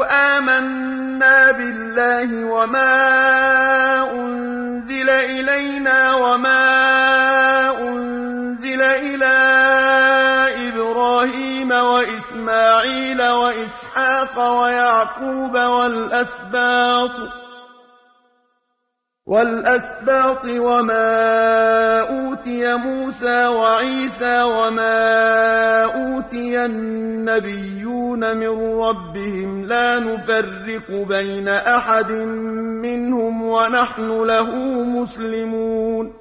آمنا بالله وما أنزل إلينا وما أنزل إلى إبراهيم وإسماعيل وإسحاق ويعقوب والأسباط وما أوتي موسى وعيسى وما أوتي النبيون من ربهم لا نفرق بين أحد منهم ونحن له مسلمون